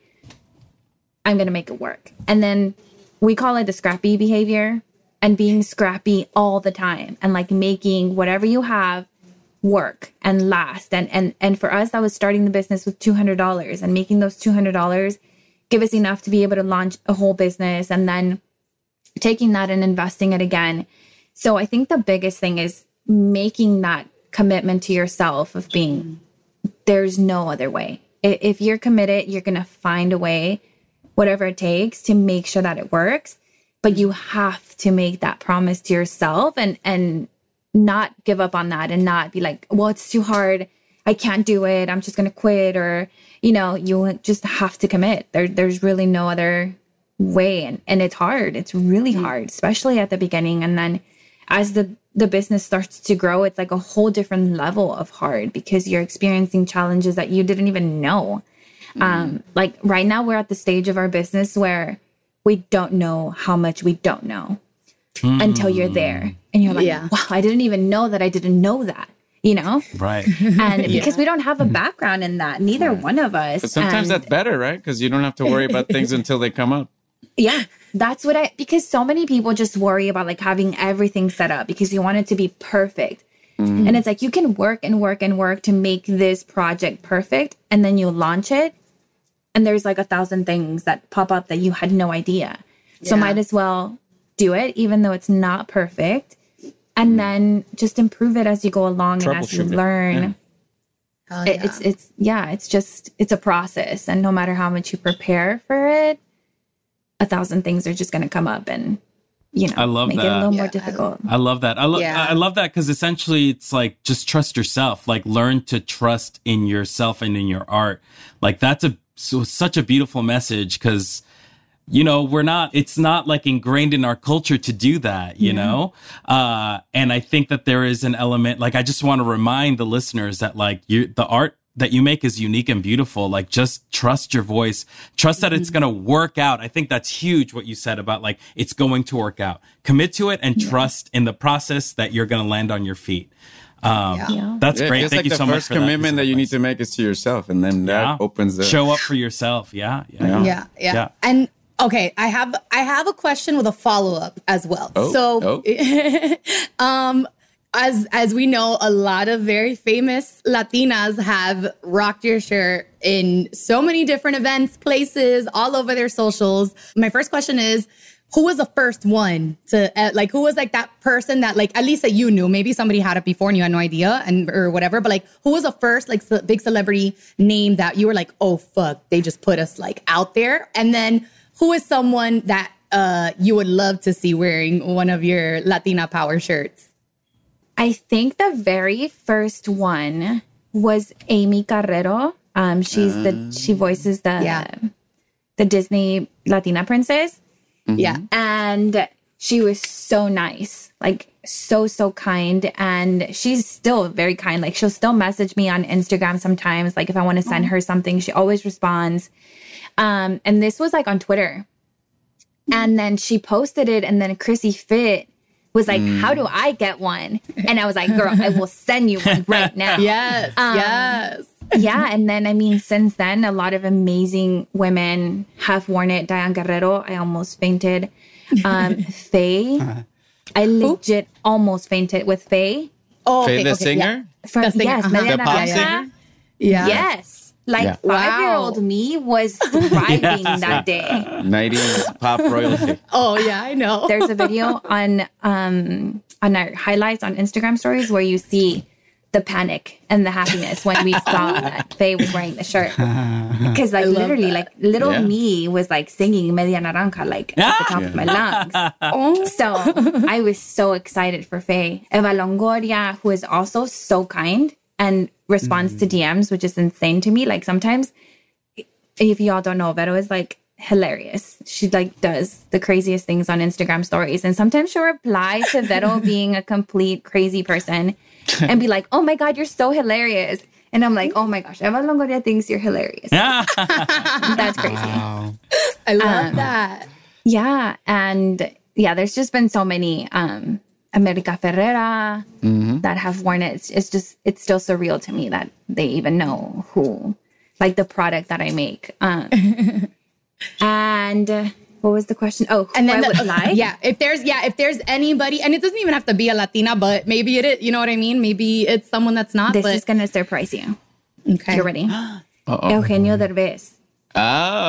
I'm going to make it work. And then we call it the scrappy behavior, and being scrappy all the time and like making whatever you have work and last. And and and for us, that was starting the business with two hundred dollars and making those two hundred dollars give us enough to be able to launch a whole business and then taking that and investing it again. So I think the biggest thing is making that commitment to yourself of being, there's no other way. If you're committed, you're going to find a way, whatever it takes, to make sure that it works. But you have to make that promise to yourself and and not give up on that and not be like, well, it's too hard. I can't do it. I'm just going to quit. Or, you know, you just have to commit. There, there's really no other way. And, and it's hard. It's really hard, especially at the beginning. And then as the, the business starts to grow, it's like a whole different level of hard because you're experiencing challenges that you didn't even know. Mm. Um, like right now, we're at the stage of our business where we don't know how much we don't know mm. until you're there. And you're like, yeah. wow, I didn't even know that I didn't know that, you know? Right. And yeah. because we don't have a background in that, neither right. one of us. But sometimes and, that's better, right? Because you don't have to worry about things until they come up. Yeah, that's what I, because so many people just worry about like having everything set up because you want it to be perfect. Mm. And it's like, you can work and work and work to make this project perfect. And then you launch it. And there's like a thousand things that pop up that you had no idea. Yeah. So might as well do it, even though it's not perfect. And mm. then just improve it as you go along and as you learn. Yeah. It, yeah. It's, it's, yeah, it's just, it's a process. And no matter how much you prepare for it, a thousand things are just going to come up and, you know, I love make that. it a little yeah, more difficult. I love that. I love Yeah. I love that because essentially it's like just trust yourself. Like learn to trust in yourself and in your art. Like that's a so, such a beautiful message because you know we're not. It's not like ingrained in our culture to do that. You yeah. know, uh, and I think that there is an element. Like I just want to remind the listeners that like you the art that you make is unique and beautiful. Like just trust your voice, trust that it's going to work out. I think that's huge. What you said about like, it's going to work out, commit to it and yeah. trust in the process that you're going to land on your feet. Um, yeah. That's yeah, great. It's Thank like you the so much first for commitment that, that you need to make is to yourself. And then that yeah. opens the show up for yourself. Yeah. Yeah. Yeah. Yeah. Yeah. yeah. And okay, I have, I have a question with a follow-up as well. Oh, so, oh. um, As as we know, a lot of very famous Latinas have rocked your shirt in so many different events, places, all over their socials. My first question is, who was the first one to, uh, like, who was like that person that, like, at least that you knew? Maybe somebody had it before and you had no idea and or whatever. But like, who was the first like ce- big celebrity name that you were like, oh fuck, they just put us like out there? And then who is someone that uh you would love to see wearing one of your Latina Power shirts? I think the very first one was Amy Carrero. Um, she's uh, the she voices the yeah. the Disney Latina princess. Mm-hmm. Yeah, and she was so nice, like so so kind, and she's still very kind. Like she'll still message me on Instagram sometimes. Like if I want to send her something, she always responds. Um, and this was like on Twitter, and then she posted it, and then Chrissy Fit was like, mm. how do I get one? And I was like, girl, I will send you one right now. Yes, um, yes. Yeah, and then, I mean, since then, a lot of amazing women have worn it. Diane Guerrero, I almost fainted. Um, Faye, I legit Ooh. almost fainted with Faye. Oh, Faye okay, the okay, singer? Yeah. From, the singer. yes, uh-huh. The pop singer? Yeah. Yes. Like yeah. five-year-old wow. me was thriving yes. that day. nineties pop royalty. Oh yeah, I know. There's a video on um on our highlights on Instagram stories where you see the panic and the happiness when we saw that Faye was wearing the shirt. Because like literally, that. like little yeah. me was like singing Media Naranja like at the top yeah. of my lungs. Oh. So I was so excited for Faye. Eva Longoria, who is also so kind and responds mm. to D Ms, which is insane to me. Like sometimes, if y'all don't know, Vero is like hilarious. She like does the craziest things on Instagram stories. And sometimes she'll reply to Vero being a complete crazy person and be like, oh my God, you're so hilarious. And I'm like, oh my gosh, Eva Longoria thinks you're hilarious. That's crazy. Wow. I love um, that. Yeah. And yeah, there's just been so many, um, America Ferrera mm-hmm. that have worn it. It's, it's just, it's still surreal to me that they even know who, like the product that I make. Um, and what What was the question? Oh, who And then I the, would like? yeah, if there's yeah, if there's anybody, and it doesn't even have to be a Latina, but maybe it is. You know what I mean? Maybe it's someone that's not. This but, is gonna surprise you. Okay, You ready? Uh-oh. Eugenio Derbez. Oh,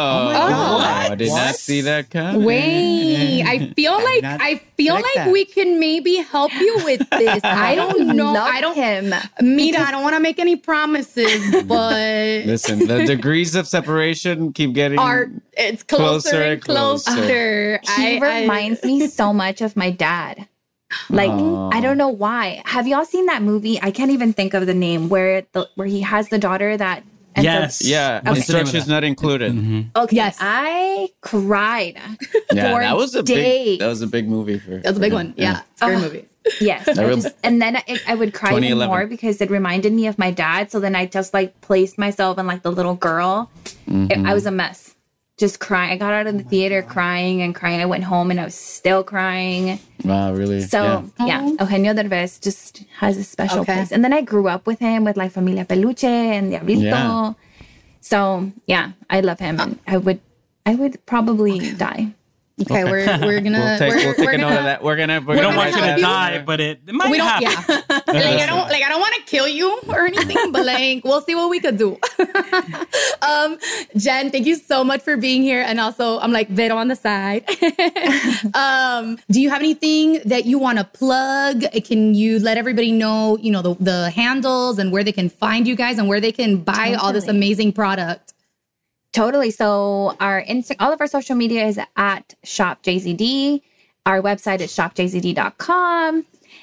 I did not see that coming. Wait, I feel like not I feel like like that. we can maybe help you with this. I don't know. Love I don't. him. Mira, I don't want to make any promises, but Listen, the degrees of separation keep getting are it's closer, Closer and and closer. closer. He I- I- reminds me so much of my dad. Like, I don't know why. Have y'all seen that movie? I can't even think of the name where the where he has the daughter that ends Yes. Yeah, What's the name of instructions that? not included. up. Okay, Yes. I cried. Yeah, For that was a days. big. That was a big movie for. That's a big one. Yeah, it's a great Oh. movie. Yes. I rem- just, and then I, I would cry even twenty eleven. more because it reminded me of my dad. So then I just like placed myself in like the little girl. It, I was a mess. Just crying. I got out of the theater crying and crying. I went home and I was still crying. Wow, really? So yeah, Eugenio Derbez just has a special Okay. place. And then I grew up with him with like Familia Peluche and Diablito. Yeah. So yeah, I love him. And I would, I would probably die. Okay, we're we're gonna We'll take, we're, we'll take we're a note gonna, of that. We're gonna. We're We don't gonna want you write to that die, down. but it, it might We don't, happen. yeah. like I don't, like I don't want to kill you or anything, but like we'll see what we could do. um, Jen, thank you so much for being here, and also I'm like Vero on the side. um, do you have anything that you want to plug? Can you let everybody know, you know, the the handles and where they can find you guys and where they can buy all this Totally. amazing product? Totally. So our Insta- all of our social media is at Shop J Z D. Our website is shop j z d dot com.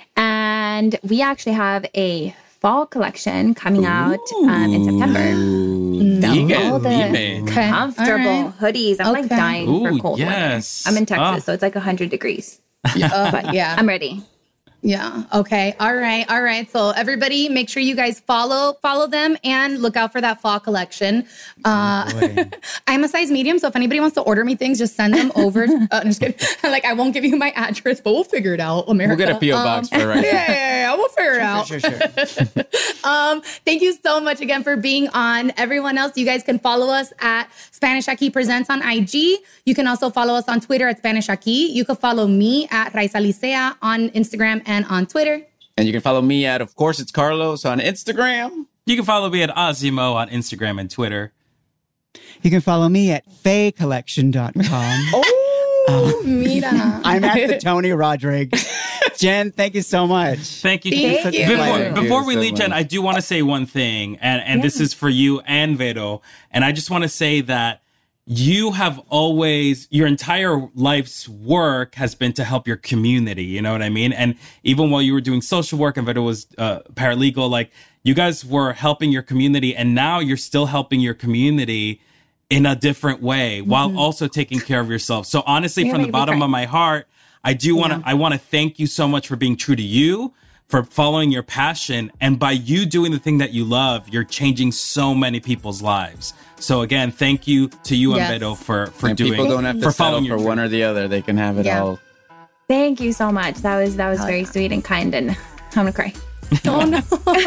And we actually have a fall collection coming out um, in September. So Vegan, all the vegan. Okay. comfortable All right. hoodies. I'm like Okay. dying Ooh, for cold yes. weather. I'm in Texas, Ah. so it's like one hundred degrees. Uh, But yeah. I'm ready. Yeah. Okay. All right. All right. So everybody, make sure you guys follow follow them and look out for that fall collection. Uh, I'm a size medium, so if anybody wants to order me things, just send them over. uh, I'm just kidding. Like I won't give you my address, but we'll figure it out. America. We'll get a P O box for it right Yeah, now. yeah, yeah, yeah. We'll figure it out. Sure, sure, sure. Um, thank you so much again for being on. Everyone else, you guys can follow us at Spanish Aquí Presents on I G. You can also follow us on Twitter at Spanish Aquí. You can follow me at Raiza Licea on Instagram and on Twitter. And you can follow me at, of course, it's Carlos on Instagram. You can follow me at Ozimo on Instagram and Twitter. You can follow me at fay collection dot com. Oh, mira. I'm at the Tony Rodriguez. Jen, thank you so much. Thank you. Thank Such a you. Before, pleasure. Thank you before we so leave, Jen, much. I do want to say one thing, and, and this is for you and Vero. And I just want to say that you have always, your entire life's work has been to help your community. You know what I mean? And even while you were doing social work and Vero was uh, paralegal, like you guys were helping your community, and now you're still helping your community in a different way while also taking care of yourself. So honestly, You're from the making me bottom cry. of my heart, I do want to, I want to thank you so much for being true to you, for following your passion. And by you doing the thing that you love, you're changing so many people's lives. So again, thank you to you Yes. and Beto for, for And doing, people don't have for to settle following for your one dream. or the other. They can have it Yeah. all. Thank you so much. That was that was very sweet and kind, and I'm gonna cry. Oh, no.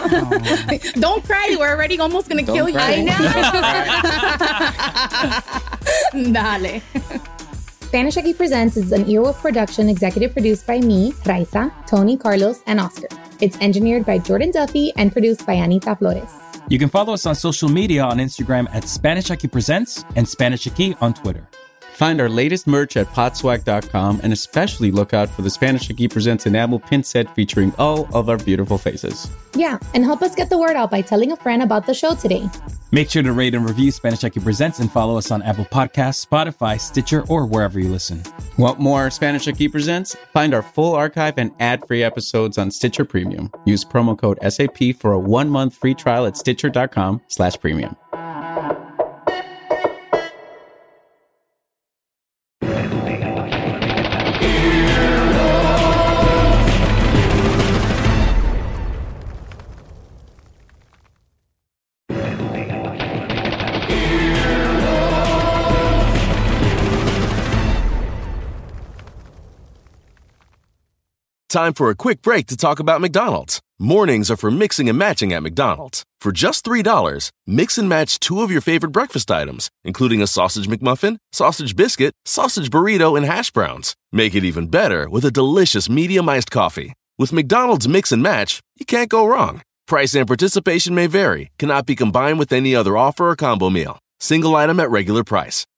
Don't cry. We're already almost going to Don't kill you. cry. Dale. Spanish Aquí Presents is an Earwolf production executive produced by me, Raiza, Tony, Carlos, and Oscar. It's engineered by Jordan Duffy and produced by Anita Flores. You can follow us on social media on Instagram at Spanish Aki Presents and Spanish Aki on Twitter. Find our latest merch at podswag dot com and especially look out for the Spanish Aquí Presents enamel pin set featuring all of our beautiful faces. Yeah, and help us get the word out by telling a friend about the show today. Make sure to rate and review Spanish Aki Presents and follow us on Apple Podcasts, Spotify, Stitcher, or wherever you listen. Want more Spanish Aquí Presents? Find our full archive and ad-free episodes on Stitcher Premium. Use promo code S A P for a one-month free trial at stitcher dot com slash premium. Time for a quick break to talk about McDonald's. Mornings are for mixing and matching at McDonald's. For just three dollars, mix and match two of your favorite breakfast items, including a sausage McMuffin, sausage biscuit, sausage burrito, and hash browns. Make it even better with a delicious medium iced coffee. With McDonald's Mix and Match, you can't go wrong. Price and participation may vary, cannot be combined with any other offer or combo meal. Single item at regular price.